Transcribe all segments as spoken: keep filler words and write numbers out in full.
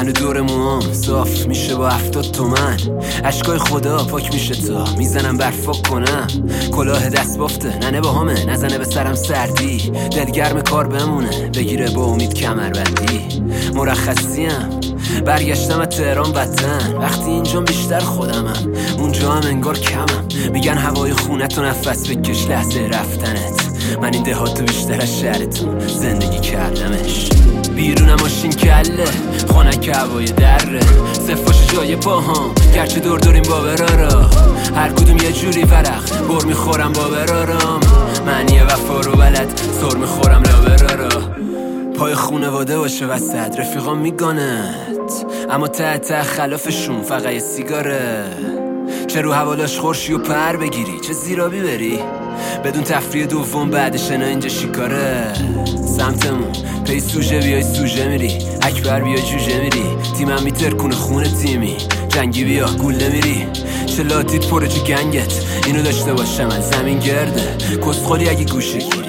من دور موام صاف میشه با هفتاد تومن. عشقای خدا پاک میشه تا میزنم برفاک کنم. کلاه دست بافته ننه با همه نزنه به سرم سردی. دلگرم کار بمونه بگیره با امید کمربندی. مرخصیم برگشتم از تهران وطن. وقتی اینجا بیشتر خودمم اونجا هم انگار کمم. میگن هوای خونت و نفس بکش لحظه رفتنت. من این دهاتو بیشتر از شهرتون زندگی کردمش. بیرونم ماشین کله خونک هوای دره. صفاش جای پاهام گرچه دور دوریم با برارا. هر کدوم یه جوری ورق بر میخورم با برارم. من یه وفا رو بلد سر میخورم لا برارا. پای خونواده باشه وسط رفیقام میگانت، اما ته ته خلافشون فقط یه سیگاره. چه رو حوالاش خورشی و پر بگیری چه زیرابی بری بدون تفریح دوم بعدش اینا اینجا شیکاره. سمتمون پی سوژه بیای سوژه میری. اکبر بیای جوجه میری. تیمم میترکونه خونه تیمی جنگی بیا گوله میری. چه لاتیت پره چه گنگت اینو داشته باشم من زمین گرده. کسخولی اگه گوشه گیری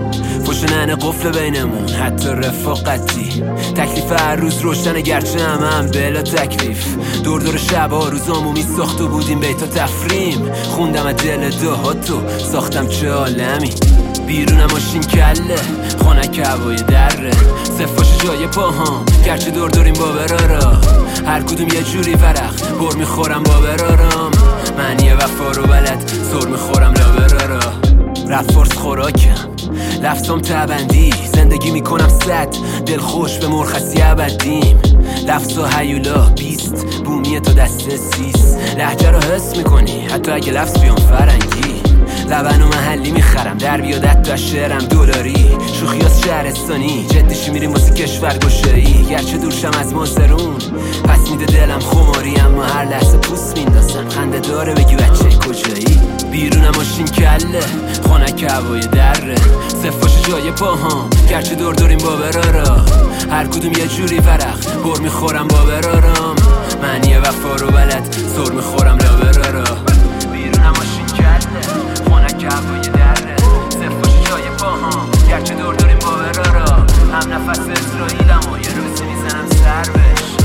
فوش ننه قفل بینمون حتی رفاقتی. تکلیف هر روز روشن گرچه هم هم بلا تکلیف. دور دور شبا روزامو می ساخت و بودیم بیتا تفریم. خوندم از دل دهاتو ساختم چه عالمی. بیرونم ماشین کله خونک هوای دره. صفاش جای پاهام گرچه دور دوریم با برارا. هر کدوم یه جوری ورق بر میخورم با برارم. من یه وفا رو بلد سر میخورم لا برارا. رفت فرس خوراکم لفظام تبندی. زندگی میکنم صد دل خوش به مرخصی ابدیم. لفظا هیولا بیست بومیه تا دست سیس. لهجه رو حس میکنی حتی اگه لفظ بیام فرنگی. لبن و محلی میخرم در بیادت تا شعرم دلاری. شوخی از شهرستانی جدیشی میریم واسه کشور گشایی. گرچه دورشم از مازرون پس میده دلم خماری. اما هر لحظه پوست میندازم خنده داره بگی بچه کجایی. بیرونم ماشین کله خونک هوای دره. صفاش جای پاهام گرچه دور دوریم با برارا. هر کدوم یه جوری ورق بر میخورم با برارم. من یه وفا رو بلد سر میخورم لا برارا. بیرونم ماشین کله خونک هوای دره. صفاش جای پاهام گرچه دور دوریم با برارا. هم نفس اسرائیلم و یه روزی میزنم سر بش.